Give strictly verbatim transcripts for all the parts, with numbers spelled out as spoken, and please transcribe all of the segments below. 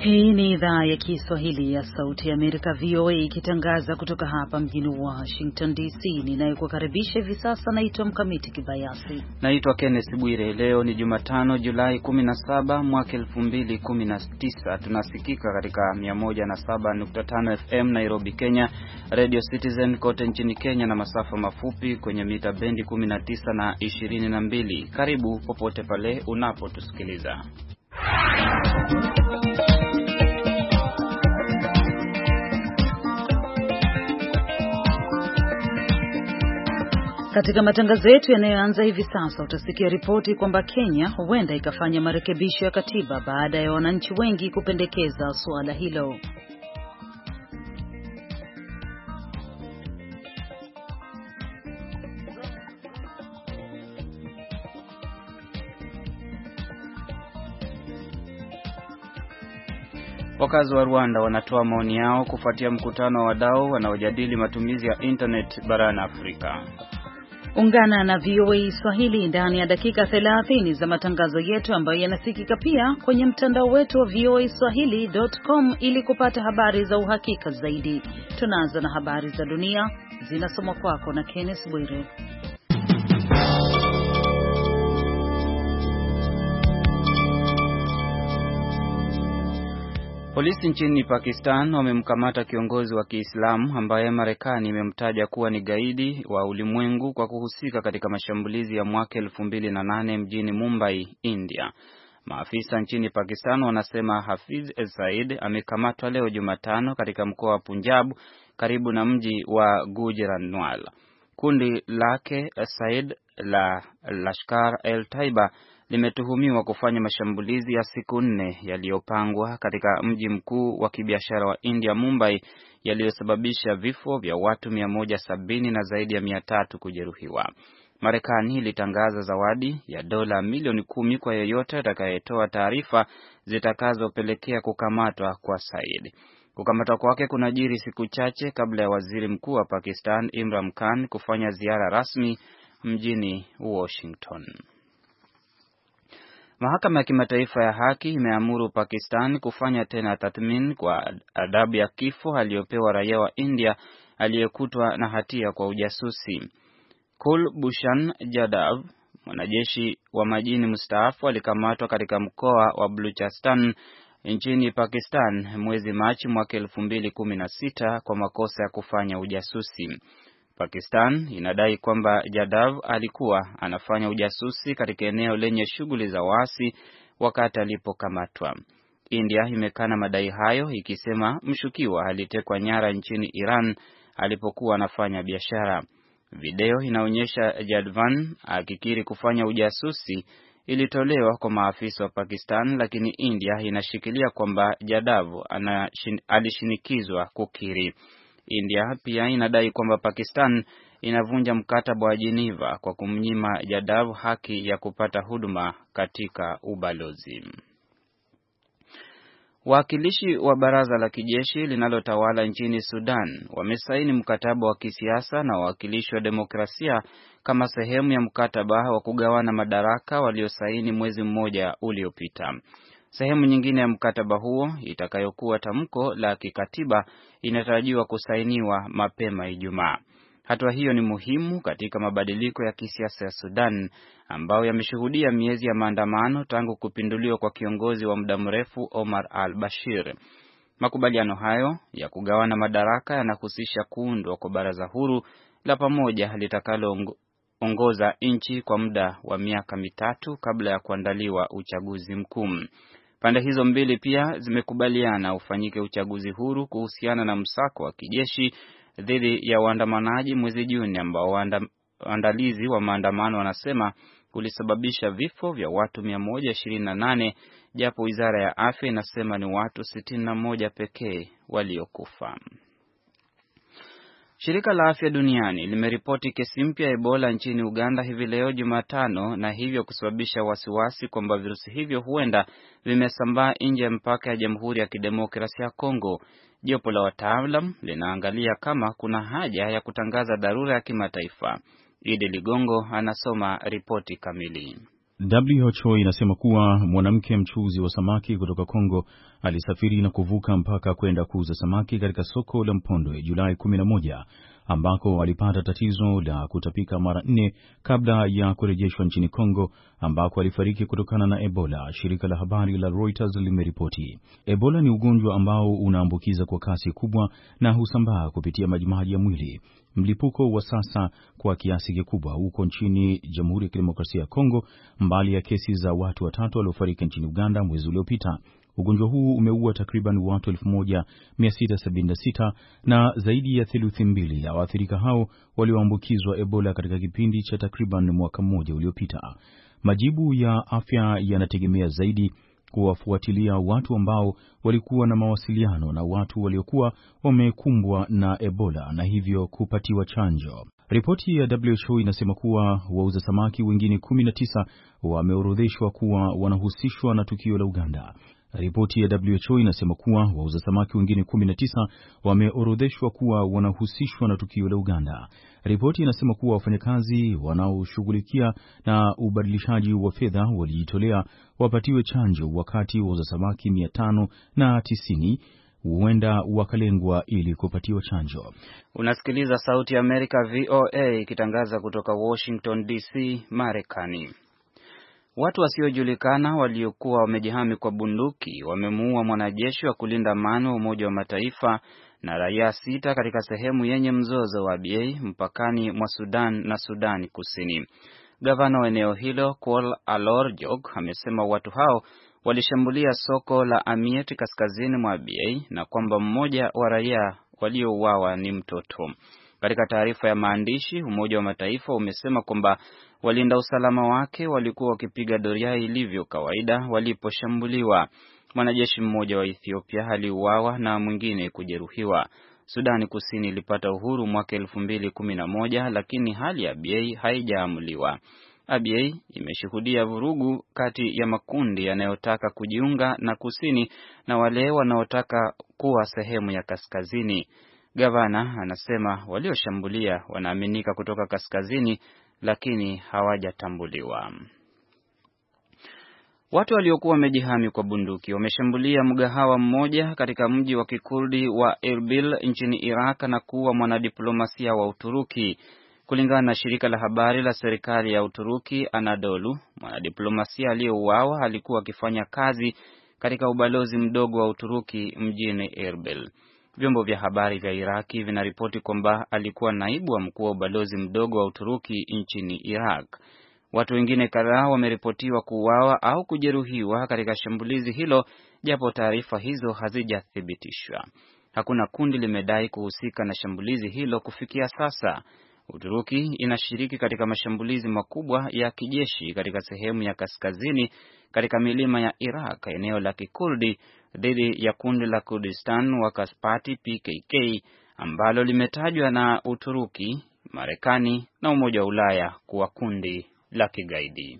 Hii ni idhaa ya Kiswahili ya Sauti ya Amerika, V O A, ikitangaza kutoka hapa mjini Washington D C. Ninayekukaribisha hivi sasa naitwa Mkamiti Kibayasi. Naitwa Kenneth Bwire. Leo ni Jumatano, Julai kumi na saba mwaka elfu mbili kumi na tisa. Tunasikika katika mia moja na saba nukta tano F M Nairobi, Kenya, Radio Citizen kote nchini Kenya, na masafa mafupi kwenye mita bendi kumi na tisa na ishirini na mbili. Karibu popote pale unapotusikiliza. Katika matangazo yetu yanayoanza hivi sasa utasikia ripoti kwamba Kenya huenda ikafanya marekebisho ya katiba baada ya wananchi wengi kupendekeza suala hilo. Wakazi wa Rwanda wanatoa maoni yao kufuatia mkutano wa wadau wanaojadili matumizi ya internet barani Afrika. Ungana na V O A Swahili ndani ya dakika thelathini za matangazo yetu ambayo yanasikika pia kwenye mtandao wetu wa v o a swahili dot com ili kupata habari za uhakika zaidi. Tunaanza na habari za dunia zinasomwa kwako na Kenneth Bwire. Polisi nchini Pakistan wamemkamata kiongozi wa Kiislamu ambaye Marekani imemtaja kuwa ni gaidi wa ulimwengu kwa kuhusika katika mashambulizi ya mwaka elfu mbili na nane mjini Mumbai, India. Maafisa nchini Pakistan wanasema Hafiz Saeed amekamatwa leo Jumatano katika mkoa wa Punjab karibu na mji wa Gujranwala. Kundi lake Saeed la Lashkar-e-Taiba limetuhumiwa kufanya mashambulizi ya siku nne yaliyopangwa katika mji mkuu wa kibiashara wa India, Mumbai, yaliyosababisha vifo vya watu mia moja sabini na zaidi ya mia tatu kujeruhiwa. Marekani ilitangaza zawadi ya dola milioni kumi kwa yeyote atakayetoa taarifa zitakazopelekea kukamatwa kwa Said. Kukamatwa kwake kunajiri siku chache kabla ya waziri mkuu wa Pakistan Imran Khan kufanya ziara rasmi mjini Washington. Mahakama ya Kimataifa ya Haki imeamuru Pakistan kufanya tena tathmini kwa adhabu ya kifo aliyopewa raia wa India aliyekutwa na hatia kwa ujasusi. Kulbhushan Jadhav, mwanajeshi wa majini mstaafu, alikamatwa katika mkoa wa Baluchistan nchini Pakistan mwezi Machi mwaka elfu mbili kumi na sita kwa makosa ya kufanya ujasusi. Pakistan inadai kwamba Jadhav alikuwa anafanya ujasusi katika eneo lenye shughuli za waasi wakati alipokamatwa. India imekana madai hayo ikisema mshukiwa alitekwa nyara nchini Iran alipokuwa anafanya biashara. Video inaonyesha Jadvan akikiri kufanya ujasusi ilitolewa kwa maafisa wa Pakistan, lakini India inashikilia kwamba Jadhav alishinikizwa kukiri. India pia inadai kwamba Pakistan inavunja mkataba wa Geneva kwa kumnyima Jadhav haki ya kupata huduma katika ubalozi. Wawakilishi wa baraza la kijeshi linalotawala nchini Sudan wamesaini mkataba wa kisiasa na wawakilishi wa demokrasia kama sehemu ya mkataba wa kugawana madaraka waliosaini mwezi mmoja uliopita. Sehemu nyingine ya mkataba huo, itakayokuwa tamko la kikatiba, inatarajiwa kusainiwa mapema Ijumaa. Hatua hiyo ni muhimu katika mabadiliko ya kisiasa ya Sudan ambayo yameshuhudia miezi ya maandamano tangu kupinduliwa kwa kiongozi wa muda mrefu Omar al-Bashir. Makubaliano hayo ya kugawana madaraka yanahusisha kuundwa kwa baraza huru la pamoja litakaloongoza nchi kwa muda wa miaka mitatu kabla ya kuandaliwa uchaguzi mkuu. Pande hizo mbili pia zimekubaliana ufanyike uchaguzi huru kuhusiana na msako wa kijeshi dhidi ya waandamanaji mwezi Juni ambao waandalizi wa maandamano wanasema kulisababisha vifo vya watu mia moja ishirini na nane, japo wizara ya afya inasema ni watu sitini na moja pekee waliokufa. Shirika la Afya Duniani limeripoti kesi mpya ya Ebola nchini Uganda hivi leo Jumatano, na hivyo kusababisha wasiwasi kwamba virusi hivyo huenda vimesambaa nje ya mpaka ya Jamhuri ya Kidemokrasia ya Kongo. Jopo la wataalam linaangalia kama kuna haja ya kutangaza dharura ya kimataifa. Idi Ligongo anasoma ripoti kamili. W H O inasema kuwa mwanamke mchuuzi wa samaki kutoka Kongo alisafiri na kuvuka mpaka kwenda kuuza samaki katika soko la Mpondwe Julai kumi na moja, ambako alipata tatizo la kutapika mara nne kabla ya kurejeshwa nchini Kongo, ambako alifariki kutokana na Ebola, shirika la habari la Reuters limeripoti. Ebola ni ugonjwa ambao unaambukiza kwa kasi kubwa na husambaa kupitia majimaji ya mwili. Mlipuko wa sasa kwa kiasi kikubwa huko nchini Jamhuri ya Kidemokrasia ya Kongo, mbali ya kesi za watu watatu waliofariki nchini Uganda mwezi uliopita. Ugonjwa huu umeua takriban watu elfu moja mia sita sabini na sita na zaidi ya theluthi mbili ya waathirika hao walioambukizwa Ebola katika kipindi cha takriban mwaka mmoja uliopita. Majibu ya afya yanategemea zaidi kuwafuatilia watu ambao walikuwa na mawasiliano na watu waliokuwa wamekumbwa na Ebola na hivyo kupatiwa chanjo. Ripoti ya W H O inasema kuwa wauza samaki wengine kumi na tisa wameorodheshwa kuwa wanahusishwa na tukio la Uganda. Ripoti ya W H O inasema kuwa wauza samaki wengine kumi na tisa wameorodheshwa kuwa wanahusishwa na tukio la Uganda. Ripoti inasema kuwa wafanyakazi wanaoshughulikia na ubadilishaji wa fedha walijitolea wapatiwe chanjo, wakati wauza samaki mia tano na tisini huenda wakalengwa ili kupatiwa chanjo. Unasikiliza Sauti ya Amerika V O A ikitangaza kutoka Washington D C, Marekani. Watu wasiojulikana waliokuwa wamejihami kwa bunduki wamemuua mwanajeshi wa kulinda amani wa Umoja wa Mataifa na raia sita katika sehemu yenye mzozo wa Abyei mpakani mwa Sudan na Sudani Kusini. Gavana wa eneo hilo Kwal Alor Jog amesema watu hao walishambulia soko la Amiet kaskazini mwa Abyei na kwamba mmoja wa raia waliouawa ni mtoto. Katika taarifa ya maandishi, Umoja wa Mataifa umesema kwamba walinda usalama wake walikuwa wakipiga doria ilivyo kawaida waliposhambuliwa. Mwanajeshi mmoja wa Ethiopia aliuawa na mwingine kujeruhiwa. Sudani Kusini ilipata uhuru mwaka elfu mbili kumi na moja, lakini hali ya Abyei haijaamuliwa. Abyei imeshuhudia vurugu kati ya makundi yanayotaka kujiunga na kusini na wale wanaotaka kuwa sehemu ya kaskazini. Gavana anasema walioshambulia wanaaminika kutoka kaskazini, lakini hawajatambuliwa. Watu waliokuwa wamejihami kwa bunduki wameshambulia mgahawa mmoja katika mji wa Kikurdi wa Erbil nchini Iraq na kuua mwanadiplomasia wa Uturuki. Kulingana na shirika la habari la serikali ya Uturuki Anadolu, mwanadiplomasia aliyeuawa alikuwa akifanya kazi katika ubalozi mdogo wa Uturuki mjini Erbil. Vyombo vya habari vya Iraki vinaripoti kwamba alikuwa naibu wa mkuu wa ubalozi mdogo wa Uturuki nchini Iraq. Watu wengine kadhaa wameripotiwa kuuawa au kujeruhiwa katika shambulizi hilo, japo taarifa hizo hazijathibitishwa. Hakuna kundi limedai kuhusika na shambulizi hilo kufikia sasa. Uturuki inashiriki katika mashambulizi makubwa ya kijeshi katika sehemu ya kaskazini katika milima ya Iraq, eneo la Kikurdi, dhidi ya kundi la Kurdistan Workers Party P K K ambalo limetajwa na Uturuki, Marekani na Umoja wa Ulaya kuwa kundi la kigaidi.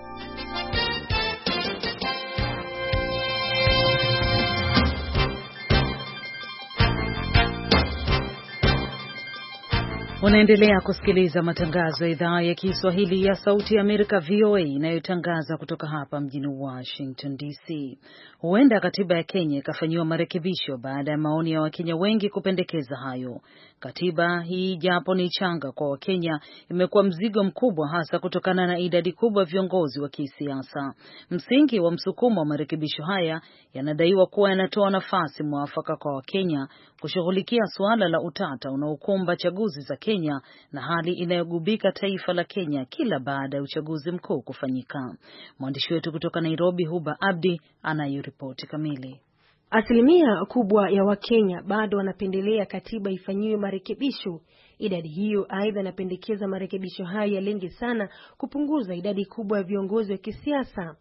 Unaendelea kusikiliza matangazo ya idhaa ya Kiswahili ya Sauti ya Amerika V O A inayotangaza kutoka hapa mjini Washington D C. Huenda katiba ya Kenya ikafanyiwa marekebisho baada ya maoni ya Wakenya wengi kupendekeza hayo. Katiba hii, japo ni changa kwa Wakenya, imekuwa mzigo mkubwa, hasa kutokana na idadi kubwa viongozi wa kisiasa. Msingi wa msukumo wa marekebisho haya yanadaiwa kuwa yanatoa nafasi mwafaka kwa Wakenya kushughulikia suala la utata unaokumba chaguzi za Kenya na hali inayogubika taifa la Kenya kila baada ya uchaguzi mkuu kufanyika. Mwandishi wetu kutoka Nairobi, Huba Abdi, anayoripoti kamili. Asilimia kubwa ya Wakenya bado wanapendelea katiba ifanyiwe marekebisho. Idadi hiyo aidha inapendekeza marekebisho haya yalenge sana kupunguza idadi kubwa ya viongozi wa kisiasa.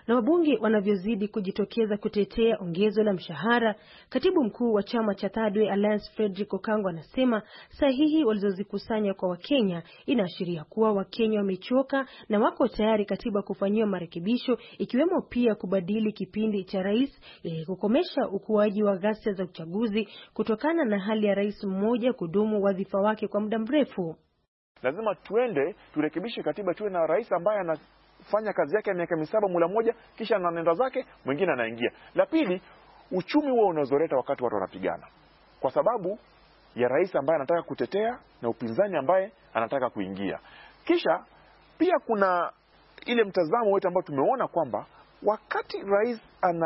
na wabunge wanavyozidi kujitokeza kutetea ongezo la mshahara, katibu mkuu wa chama cha Third Way Alliance Frederick Okango anasema sahihi walizozikusanya kwa Wakenya inaashiria kuwa Wakenya wamechoka na wako tayari katiba kufanyiwa marekebisho, ikiwemo pia kubadili kipindi cha rais ili kukomesha ukuaji wa ghasia za uchaguzi kutokana na hali ya rais mmoja kudumu wadhifa wake kwa muda mrefu. Lazima tuende turekebishe katiba, tuwe na rais ambaye anafanya kazi yake miaka misaba mula moja kisha anaenda zake, mwingine anaingia. La pili, uchumi huo unazoreta wakati watu wanapigana kwa sababu ya rais ambaye anataka kutetea na upinzani ambaye anataka kuingia. Kisha pia kuna ile mtazamo wetu ambao tumeona kwamba wakati rais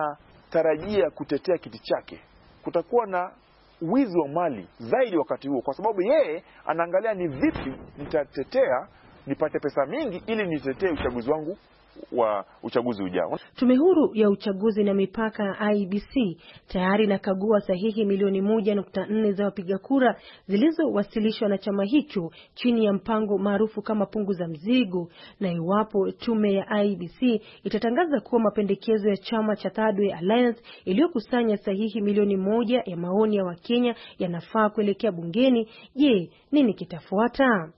anatarajia kutetea kiti chake, kutakuwa na wizi wa mali zaidi wakati huo, kwa sababu yeye anaangalia ni vipi nitatetea nipate pesa mingi ili nitetee uchaguzi wangu wa uchaguzi ujao. Tume huru ya uchaguzi na mipaka I E B C tayari nakagua sahihi milioni moja nukta nne za wapiga kura zilizowasilishwa na chama hicho chini ya mpango maarufu kama punguza mzigo, na iwapo tume ya I E B C itatangaza kuwa mapendekezo ya chama cha Third Way Alliance iliyokusanya sahihi milioni moja ya maoni ya Wakenya yanafaa kuelekea bungeni, je, nini kitafuata?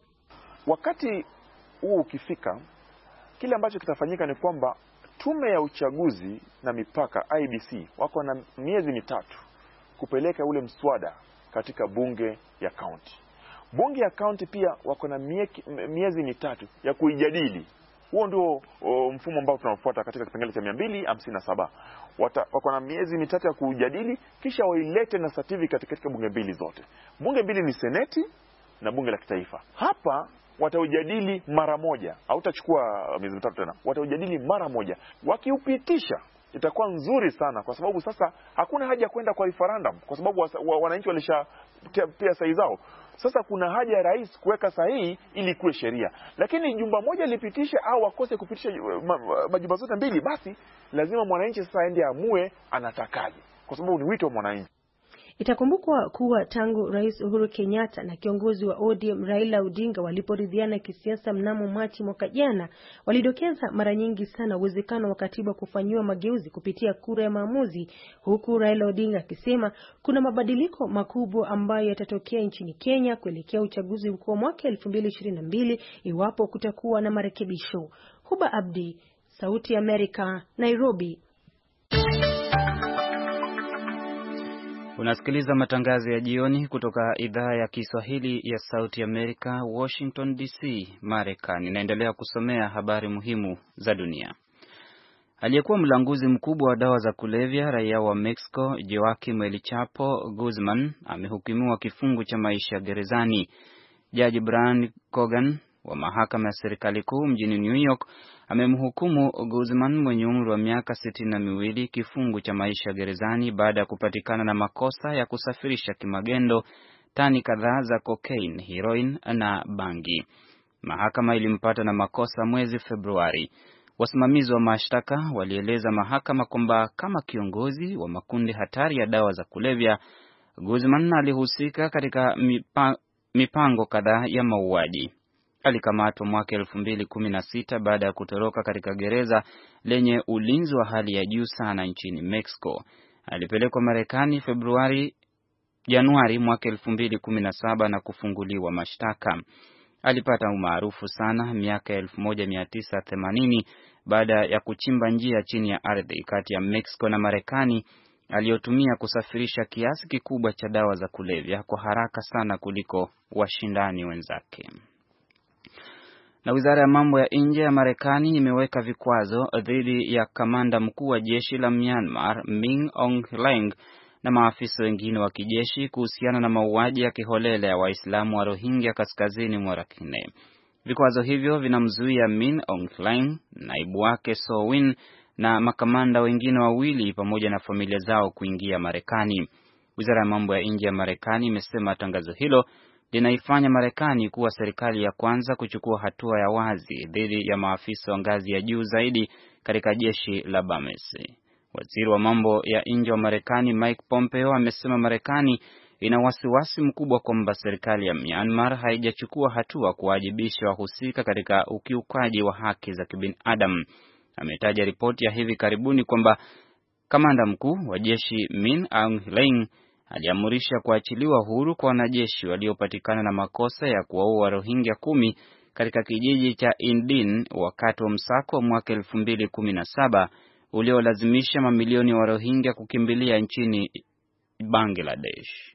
Wakati huo ukifika, kile ambacho kitafanyika ni kwamba tume ya uchaguzi na mipaka I E B C wako na miezi mitatu kupeleka ule mswada katika bunge ya county. Bunge ya county pia wako na miezi mitatu ya kuijadili. Huo ndio mfumo ambao tunafuata katika kipengele cha mia mbili hamsini na saba. Wako na miezi mitatu ya kujadili kisha wailete na certificate katika bunge mbili zote. Bunge mbili ni seneti na bunge la kitaifa. Hapa wataujadili mara moja, hautachukua miezi mitatu tena. Wataujadili mara moja. Wakiupitisha itakuwa nzuri sana, kwa sababu sasa hakuna haja ya kwenda kwa referendum, kwa sababu wananchi walisha pia sahihi zao. Sasa kuna haja ya rais kuweka sahihi ili kuwe sheria. Lakini jumba moja lipitishe au wakose kupitisha majumba zote mbili, basi lazima mwananchi sasa aende amue anatakaje, kwa sababu ni wito wa mwananchi. Itakumbukwa kuwa tangu Rais Uhuru Kenyatta na kiongozi wa O D M Raila Odinga waliporidhiana kisiasa mnamo Machi mwaka jana, walidokeza mara nyingi sana uwezekano wa katiba kufanyiwa mageuzi kupitia kura ya maamuzi, huku Raila Odinga akisema kuna mabadiliko makubwa ambayo yatatokea nchini Kenya kuelekea uchaguzi mkuu mwaka elfu mbili ishirini na mbili iwapo kutakuwa na marekebisho. Huba Abdi, Sauti ya Amerika, Nairobi. Unasikiliza matangazo ya jioni kutoka idhaa ya Kiswahili ya Sauti Amerika, Washington D C, Marekani. Naendelea kusomea habari muhimu za dunia. Aliyekuwa mlanguzi mkubwa wa dawa za kulevya raia wa Mexico Joaquim El Chapo Guzman amehukumiwa kifungo cha maisha gerezani. Jaji Brian Cogan wa mahakama ya serikali kuu mjini New York amemhukumu Guzman mwenye umri wa miaka sitini na miwili kifungo cha maisha gerezani baada ya kupatikana na makosa ya kusafirisha kimagendo tani kadhaa za cocaine, heroin na bangi. Mahakama ilimpata na makosa mwezi Februari. Wasimamizi wa mashtaka walieleza mahakama kwamba kama kiongozi wa makundi hatari ya dawa za kulevya, Guzman alihusika katika mipa, mipango kadhaa ya mauaji. Alikamatwa mwaka elfu mbili kumi na sita baada ya kutoroka katika gereza lenye ulinzi wa hali ya juu sana nchini Mexico. Alipelekwa Marekani Februari Januari mwaka elfu mbili kumi na saba na kufunguliwa mashtaka. Alipata umaarufu sana miaka elfu moja mia tisa themanini baada ya kuchimba njia chini ya ardhi kati ya Mexico na Marekani aliyotumia kusafirisha kiasi kikubwa cha dawa za kulevya kwa haraka sana kuliko washindani wenzake. Na wizara ya mambo ya nje ya Marekani imeweka vikwazo dhidi ya kamanda mkuu wa jeshi la Myanmar Min Aung Hlaing na maafisa wengine wa kijeshi kuhusiana na mauaji ya kiholela ya Waislamu wa Rohingya kaskazini mwa Rakhine. Vikwazo hivyo vinamzuia Min Aung Hlaing, naibu wake So Win na makamanda wengine wawili pamoja na familia zao kuingia Marekani. Wizara ya mambo ya nje ya Marekani imesema tangazo hilo linaifanya Marekani kuwa serikali ya kwanza kuchukua hatua ya wazi dhidi ya maafisa wa ngazi ya juu zaidi katika jeshi la Burmese. Waziri wa mambo ya nje wa Marekani Mike Pompeo amesema Marekani ina wasiwasi mkubwa kwamba serikali ya Myanmar haijachukua hatua kuwajibisha wahusika katika ukiukaji wa haki za kibinadamu. Ametaja ripoti ya hivi karibuni kwamba kamanda mkuu wa jeshi Min Aung Hlaing aliamurisha kuachiliwa huru kwa wanajeshi waliopatikana na makosa ya kuwaua Rohingya kumi katika kijiji cha Indin wakati wa msako wa mwaka elfu mbili kumi na saba uliolazimisha mamilioni wa Rohingya kukimbilia nchini Bangladesh.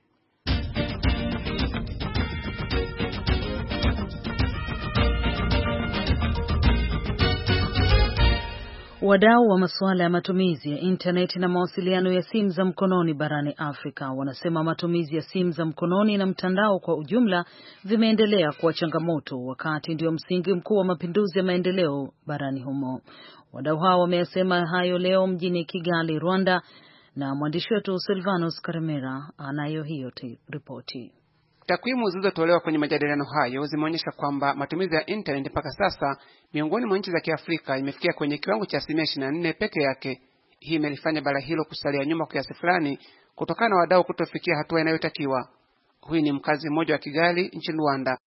Wadau wa masuala ya matumizi ya internet na mawasiliano ya simu za mkononi barani Afrika wanasema matumizi ya simu za mkononi na mtandao kwa ujumla vimeendelea kuwa changamoto, wakati ndio msingi mkuu wa mapinduzi ya maendeleo barani humo. Wadau hao wameyasema hayo leo mjini Kigali, Rwanda, na mwandishi wetu Silvanus Karemera anayo hiyo ripoti. Takwimu zilizotolewa kwenye majadiliano hayo zimeonyesha kwamba matumizi ya internet mpaka sasa miongoni mwa nchi za Kiafrika imefikia kwenye kiwango cha asilimia ishirini na nne peke yake. Hii imelifanya bara hilo kusalia nyuma kiasi fulani kutokana na wadau kutofikia hatua inayotakiwa. Huyu ni mkazi mmoja wa Kigali nchini Rwanda.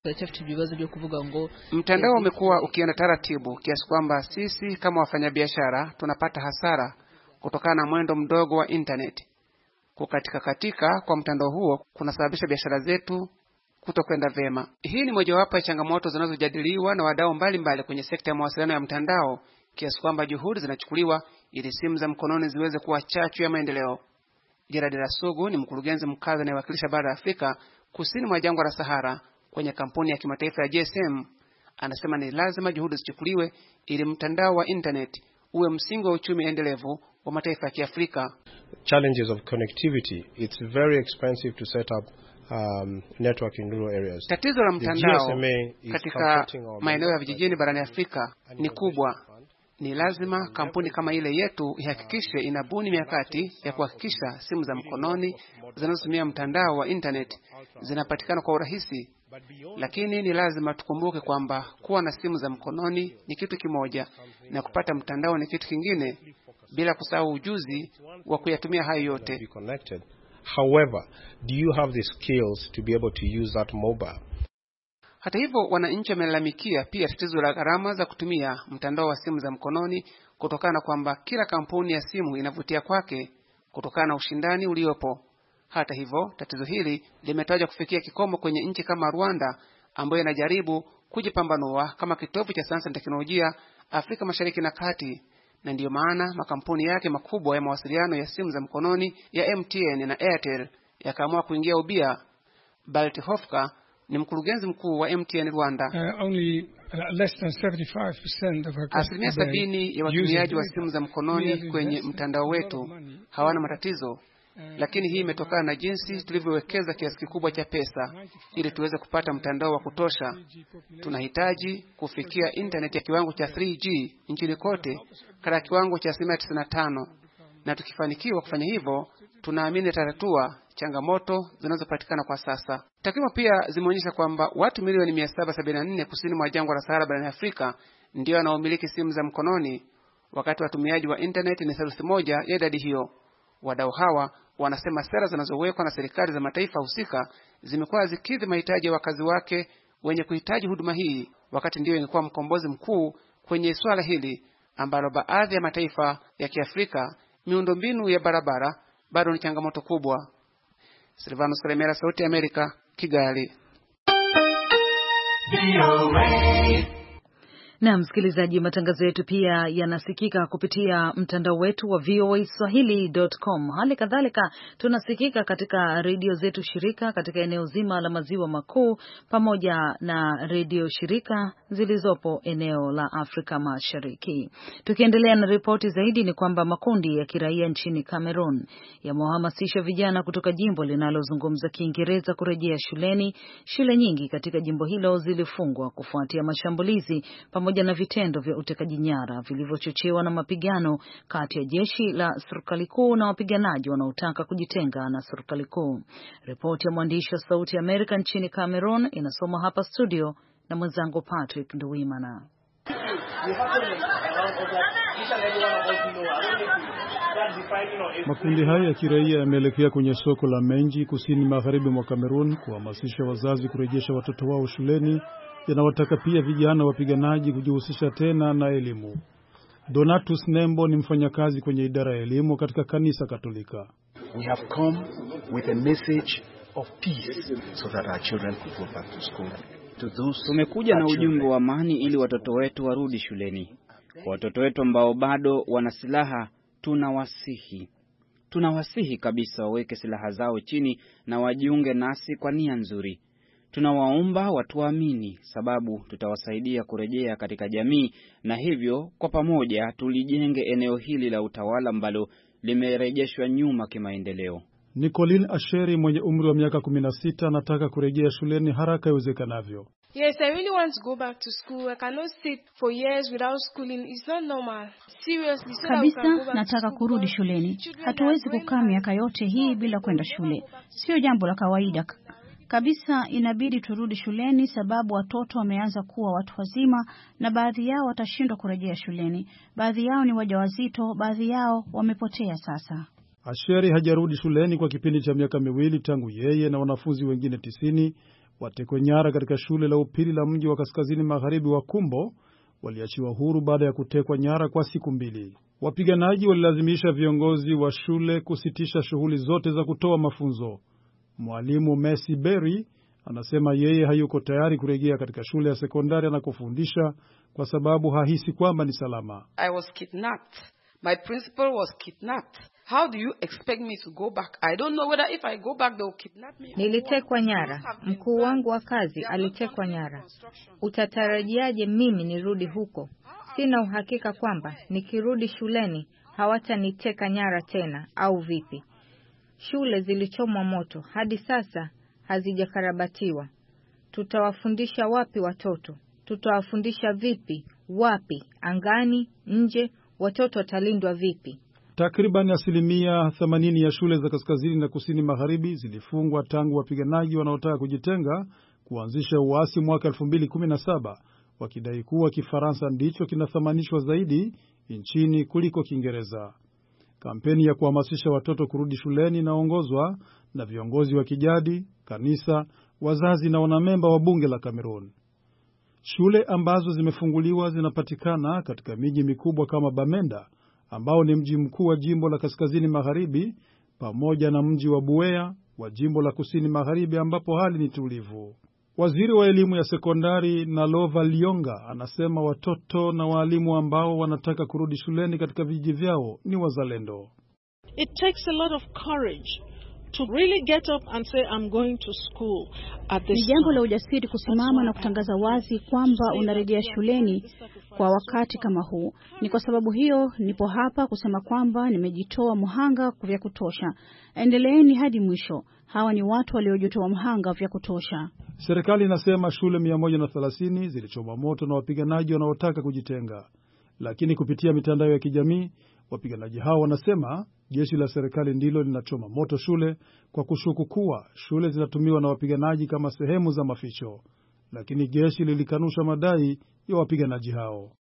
Mtandao umekuwa ukienda taratibu kiasi kwamba sisi kama wafanyabiashara tunapata hasara kutokana na mwendo mdogo wa internet. Kukatika katika kwa mtandao huo kunasababisha biashara zetu kutokwenda vema. Hii ni mojawapo ya changamoto zinazojadiliwa na wadau mbalimbali kwenye sekta ya mawasiliano ya mtandao, kiasi kwamba juhudi zinachukuliwa ili simu za mkononi ziweze kuwa chachu ya maendeleo. Gerard Rasugu ni mkurugenzi mkazi anayewakilisha bara la Afrika kusini mwa jangwa la Sahara kwenye kampuni ya kimataifa ya G S M. Anasema ni lazima juhudi zichukuliwe ili mtandao wa internet uwe msingi wa uchumi endelevu wa mataifa ya Kiafrika. Challenges of connectivity. It's very expensive to set up um, network in rural areas. Tatizo la mtandao katika maeneo ya vijijini barani Afrika ni kubwa. Ni lazima kampuni kama ile yetu ihakikishe inabuni mikakati ya kuhakikisha simu za mkononi zinazotumia mtandao wa internet zinapatikana kwa urahisi. Lakini ni lazima tukumbuke kwamba kuwa na simu za mkononi ni kitu kimoja na kupata mtandao ni kitu kingine, bila kusahau ujuzi wa kuyatumia hayo yote. However, do you have the skills to be able to use that mobile? Hata hivyo, wananchi wamelalamikia pia tatizo la gharama za kutumia mtandao wa simu za mkononi kutokana na kwamba kila kampuni ya simu inavutia kwake kutokana na ushindani uliopo. Hata hivyo, tatizo hili limetajwa kufikia kikomo kwenye nchi kama Rwanda ambayo inajaribu kujipambanua kama kitovu cha sayansi na teknolojia Afrika Mashariki na Kati, na ndiyo maana makampuni yake makubwa ya mawasiliano ya simu za mkononi ya M T N na Airtel yakaamua kuingia ubia. Balt Hofka ni mkurugenzi mkuu wa M T N Rwanda. Uh, only uh, less than seventy-five percent of our asilimia sabini ya watumiaji wa simu za mkononi kwenye mtandao wetu hawana matatizo, lakini hii imetokana na jinsi tulivyowekeza kiasi kikubwa cha pesa ili tuweze kupata mtandao wa kutosha. Tunahitaji kufikia internet ya kiwango cha three G nchini kote katika kiwango cha asilimia tisini na tano, na tukifanikiwa kufanya hivyo tunaamini tatatua changamoto zinazopatikana kwa sasa. Takwimu pia zimeonyesha kwamba watu milioni mia saba sabini na nne kusini mwa jangwa la Sahara barani Afrika ndio wanaomiliki simu za mkononi, wakati watumiaji wa internet ni theluthi moja ya idadi hiyo. Wadau hawa wanasema sera zinazowekwa na serikali za mataifa husika zimekuwa zikidhi mahitaji ya wakazi wake wenye kuhitaji huduma hii, wakati ndio ingekuwa mkombozi mkuu kwenye swala hili ambalo baadhi ya mataifa ya Kiafrika miundombinu ya barabara bado ni changamoto kubwa. Silvanus Karemera, Sauti ya Amerika, Kigali. Na msikilizaji, matangazo yetu pia yanasikika kupitia mtandao wetu wa V O A Swahili dot com. Hali kadhalika tunasikika katika redio zetu shirika katika eneo zima la maziwa makuu pamoja na redio shirika zilizopo eneo la Afrika Mashariki. Tukiendelea na ripoti zaidi, ni kwamba makundi ya kiraia nchini Cameroon yamehamasisha vijana kutoka jimbo linalozungumza Kiingereza kurejea shuleni. Shule nyingi katika jimbo hilo zilifungwa kufuatia mashambulizi pamoja na vitendo vya utekaji nyara vilivyochochewa na mapigano kati ya jeshi la serikali kuu na wapiganaji wanaotaka kujitenga na serikali kuu. Ripoti ya mwandishi wa Sauti ya Amerika nchini Cameroon inasoma hapa studio na mwenzangu Patrick Nduwimana. Makundi haya ya kiraia yameelekea kwenye soko la Menji kusini magharibi mwa Cameroon kuhamasisha wazazi kurejesha watoto wao shuleni. Yanawataka pia vijana wapiganaji kujihusisha tena na elimu. Donatus Nembo ni mfanyakazi kwenye idara ya elimu katika kanisa Katolika. We have come with a message of peace so that our children could go back to school. To those Tumekuja na ujumbe wa amani ili watoto wetu warudi shuleni. Kwa watoto wetu ambao bado wana silaha, tunawasihi. Tunawasihi kabisa waweke silaha zao chini na wajiunge nasi kwa nia nzuri. Tunawaomba watuamini, sababu tutawasaidia kurejea katika jamii, na hivyo kwa pamoja tulijenge eneo hili la utawala ambalo limerejeshwa nyuma kimaendeleo. Nicoline Asheri mwenye umri wa miaka kumi na sita anataka kurejea shuleni haraka iwezekanavyo. Yes, I really want to go back to school. I cannot sit for years without schooling. It's not normal. Seriously, so kabisa nataka kurudi shuleni. Hatuwezi kukaa miaka yote hii bila kwenda shule. Sio jambo la kawaida. Kabisa inabidi turudi shuleni sababu watoto wameanza kuwa watu wazima na baadhi yao watashindwa kurejea shuleni. Baadhi yao ni wajawazito, baadhi yao wamepotea sasa. Asheri hajarudi shuleni kwa kipindi cha miaka miwili tangu yeye na wanafunzi wengine tisini watekwe nyara katika shule la upili la mji wa kaskazini magharibi wa Kumbo waliachiwa huru baada ya kutekwa nyara kwa siku mbili. Wapiganaji walilazimisha viongozi wa shule kusitisha shughuli zote za kutoa mafunzo. Mwalimu Messi Berry anasema yeye hayuko tayari kurejea katika shule ya sekondari anakofundisha kwa sababu hahisi kwamba ni salama. I was kidnapped. My principal was kidnapped. How do you expect me to go back? I don't know whether if I go back they will kidnap me. Nilitekwa nyara. Mkuu wangu wa kazi alitekwa nyara. Utatarajiaje mimi nirudi huko? Sina uhakika kwamba nikirudi shuleni hawataniteka nyara tena au vipi. Shule zilichomwa moto, hadi sasa hazijakarabatiwa. Tutawafundisha wapi watoto? Tutawafundisha vipi? Wapi? Angani? Nje? Watoto watalindwa vipi? Takriban asilimia themanini ya shule za kaskazini na kusini magharibi zilifungwa tangu wapiganaji wanaotaka kujitenga kuanzisha uasi mwaka elfu mbili kumi na saba, wakidai kuwa Kifaransa ndicho kinathamanishwa zaidi nchini kuliko Kiingereza. Kampeni ya kuhamasisha watoto kurudi shuleni inaongozwa na viongozi wa kijadi, kanisa, wazazi na wanamemba wa bunge la Cameroon. Shule ambazo zimefunguliwa zinapatikana katika miji mikubwa kama Bamenda, ambao ni mji mkuu wa jimbo la kaskazini magharibi, pamoja na mji wa Buea wa jimbo la kusini magharibi ambapo hali ni tulivu. Waziri wa elimu ya sekondari Nalova Lionga anasema watoto na walimu ambao wanataka kurudi shuleni katika vijiji vyao ni wazalendo. It takes a lot of courage to really get up and say I'm going to school at this. Ni jambo la ujasiri kusimama na kutangaza wazi kwamba unarejea shuleni kwa wakati kama huu. Ni kwa sababu hiyo nipo hapa kusema kwamba nimejitoa mhanga vya kutosha. Endeleeni hadi mwisho. Hawa ni watu waliojitoa mhanga vya kutosha. Serikali inasema shule mia moja na thelathini zilichomwa moto na wapiganaji wanaotaka kujitenga. Lakini kupitia mitandao ya kijamii, wapiganaji hao wanasema jeshi la serikali ndilo linachoma moto shule kwa kushuku kuwa shule zinatumiwa na wapiganaji kama sehemu za maficho. Lakini jeshi lilikanusha madai ya wapiganaji hao.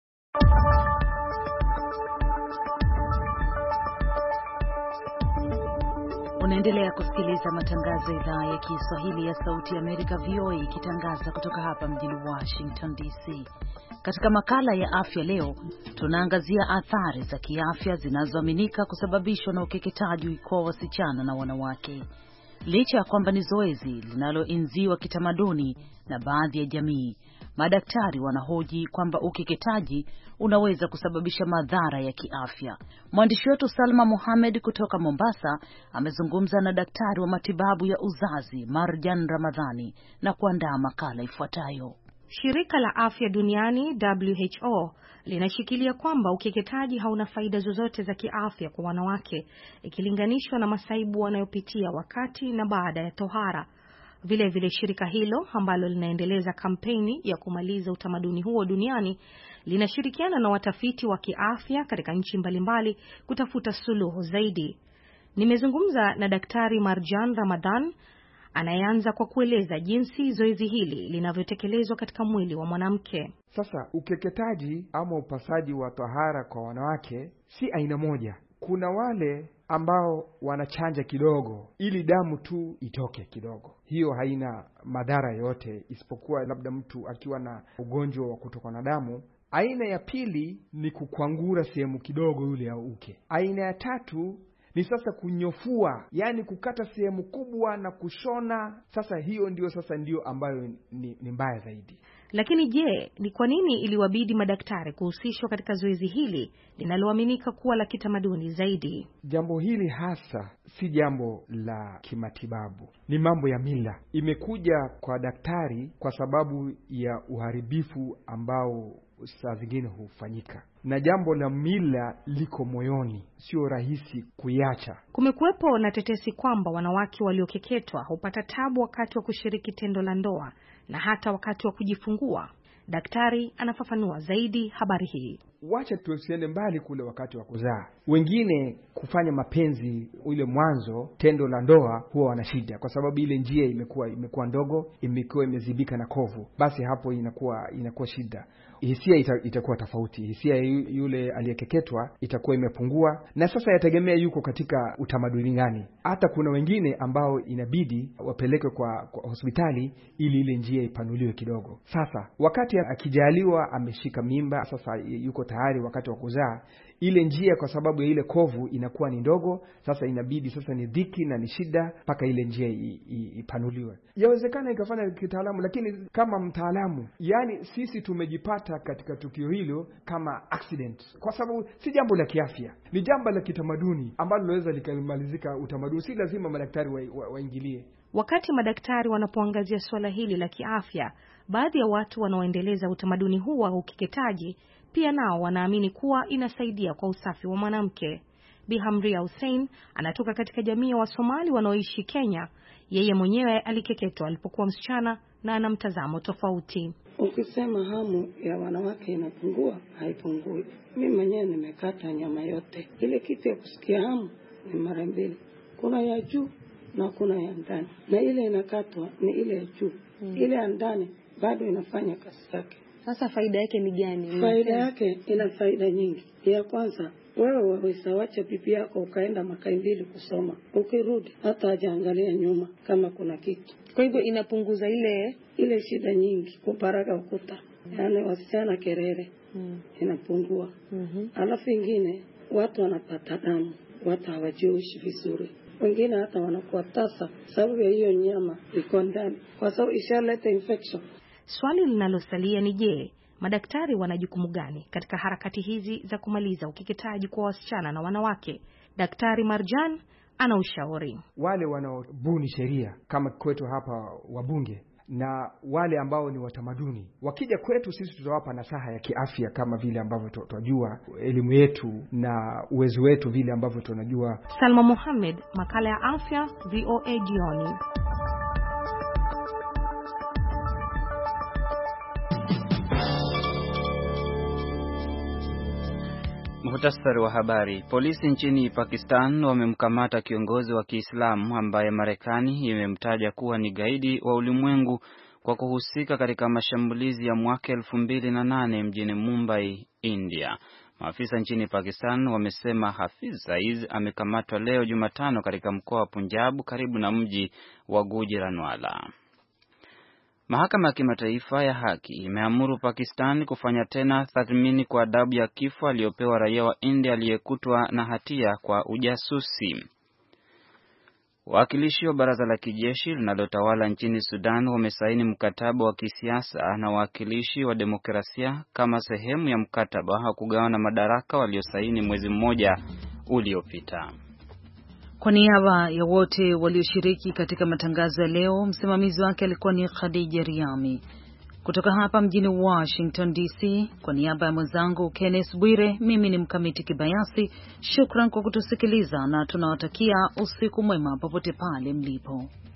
Unaendelea kusikiliza matangazo ya idhaa ya Kiswahili ya Sauti ya Amerika V O A ikitangaza kutoka hapa mjini Washington D C. Katika makala ya afya leo, tunaangazia athari za kiafya zinazoaminika kusababishwa na ukeketaji kwa wasichana na wanawake. Licha ya kwamba ni zoezi linaloenziwa kitamaduni na baadhi ya jamii, madaktari wanahoji kwamba ukeketaji unaweza kusababisha madhara ya kiafya. Mwandishi wetu Salma Mohamed kutoka Mombasa amezungumza na daktari wa matibabu ya uzazi Marjan Ramadhani na kuandaa makala ifuatayo. Shirika la Afya Duniani W H O linashikilia kwamba ukeketaji hauna faida zozote za kiafya kwa wanawake ikilinganishwa na masaibu wanayopitia wakati na baada ya tohara. Vile vile shirika hilo ambalo linaendeleza kampeni ya kumaliza utamaduni huo duniani linashirikiana na watafiti wa kiafya katika nchi mbalimbali kutafuta suluhu zaidi. Nimezungumza na Daktari Marjan Ramadhan anayeanza kwa kueleza jinsi zoezi hili linavyotekelezwa katika mwili wa mwanamke. Sasa ukeketaji ama upasaji wa tahara kwa wanawake si aina moja. Kuna wale ambao wanachanja kidogo ili damu tu itoke kidogo. Hiyo haina madhara yote isipokuwa labda mtu akiwa na ugonjwa wa kutoka na damu Aina ya pili ni kukwangura sehemu kidogo yule ya uke. Aina ya tatu ni sasa kunyofua, yani kukata sehemu kubwa na kushona. Sasa hiyo ndio sasa ndio ambayo ni, ni mbaya zaidi. Lakini je, ni kwa nini iliwabidi madaktari kuhusishwa katika zoezi hili linaloaminika kuwa la kitamaduni zaidi? Jambo hili hasa si jambo la kimatibabu, ni mambo ya mila. Imekuja kwa daktari kwa sababu ya uharibifu ambao saa zingine hufanyika, na jambo la mila liko moyoni, sio rahisi kuiacha. Kumekuwepo na tetesi kwamba wanawake waliokeketwa hupata tabu wakati wa kushiriki tendo la ndoa na hata wakati wa kujifungua. Daktari anafafanua zaidi habari hii. Wacha tusiende mbali kule wakati wa kuzaa. Wengine kufanya mapenzi ule mwanzo tendo la ndoa huwa wana shida kwa sababu ile njia imekuwa imekuwa ndogo, imekuwa imezibika na kovu. Basi hapo inakuwa inakuwa shida. Hisia ita, itakuwa tofauti. Hisia yule aliyekeketwa itakuwa imepungua, na sasa yategemea yuko katika utamaduni gani. Hata kuna wengine ambao inabidi wapelekwe kwa, kwa hospitali ili ile njia ipanuliwe kidogo. Sasa wakati akijaliwa ameshika mimba, sasa yuko tayari wakati wa kuzaa, ile njia kwa sababu ya ile kovu inakuwa ni ndogo. Sasa inabidi sasa ni dhiki na ni shida mpaka ile njia ipanuliwe. Yawezekana ikafanya kitaalamu, lakini kama mtaalamu, yani sisi tumejipata katika tukio hilo kama accident, kwa sababu si jambo la kiafya, ni jambo la kitamaduni ambalo linaweza likamalizika utamaduni. Si lazima madaktari waingilie wa, wa wakati madaktari wanapoangazia swala hili la kiafya. Baadhi ya watu wanaoendeleza utamaduni huu wa ukeketaji pia nao wanaamini kuwa inasaidia kwa usafi wa mwanamke. Bi Hamria Hussein anatoka katika jamii ya Wasomali wanaoishi Kenya. Yeye mwenyewe alikeketwa alipokuwa msichana na ana mtazamo tofauti. Ukisema hamu ya wanawake inapungua, haipungui. Mimi mwenyewe nimekata nyama yote. Ile kitu ya kusikia hamu ni mara mbili. Kuna ya juu na kuna ya ndani. Na ile inakatwa ni ile ya juu. Hmm. Ile ya ndani bado inafanya kazi yake. Sasa faida yake ni gani? Faida yake ina faida nyingi. Ya kwanza, wewe waweza wacha bibi yako ukaenda Makai mbili kusoma. Ukirudi hata hajaangalia nyuma kama kuna kitu. Kwa hivyo inapunguza ile ile shida nyingi, kuparaga ukuta. Yaani wasichana kerere. Hmm. Inapungua. Mm-hmm. Alafu ingine, watu wanapata damu, watu hawajiushi vizuri. Wengine hata wanakuwa tasa sababu ya hiyo nyama iko ndani, kwa sababu ishaleta infection. Swali linalosalia ni je, madaktari wana jukumu gani katika harakati hizi za kumaliza ukeketaji kwa wasichana na wanawake? Daktari Marjan ana ushauri. Wale wanaobuni sheria kama kwetu hapa wabunge na wale ambao ni watamaduni, wakija kwetu sisi tutawapa nasaha ya kiafya kama vile ambavyo tunajua, elimu yetu na uwezo wetu vile ambavyo tunajua. Salma Mohamed, makala ya afya, V O A jioni. Muhtasari wa habari. Polisi nchini Pakistan wamemkamata kiongozi wa Kiislamu ambaye Marekani imemtaja kuwa ni gaidi wa ulimwengu kwa kuhusika katika mashambulizi ya mwaka elfu mbili na nane mjini Mumbai, India. Maafisa nchini Pakistan wamesema Hafiz Saeed amekamatwa leo Jumatano katika mkoa wa Punjab karibu na mji wa Gujranwala. Mahakama ya Kimataifa ya Haki imeamuru Pakistan kufanya tena tathmini kwa adhabu ya kifo aliyopewa raia wa India aliyekutwa na hatia kwa ujasusi. Wawakilishi wa baraza la kijeshi linalotawala nchini Sudan wamesaini mkataba wa kisiasa na wawakilishi wa demokrasia kama sehemu ya mkataba wa kugawana madaraka waliosaini mwezi mmoja uliopita. Kwa niaba ya wote walioshiriki katika matangazo ya leo, msimamizi wake alikuwa ni Khadija Riami. Kutoka hapa mjini Washington D C, kwa niaba ya mwenzangu Kenneth Bwire, mimi ni Mkamiti Kibayasi. Shukran kwa kutusikiliza na tunawatakia usiku mwema popote pale mlipo.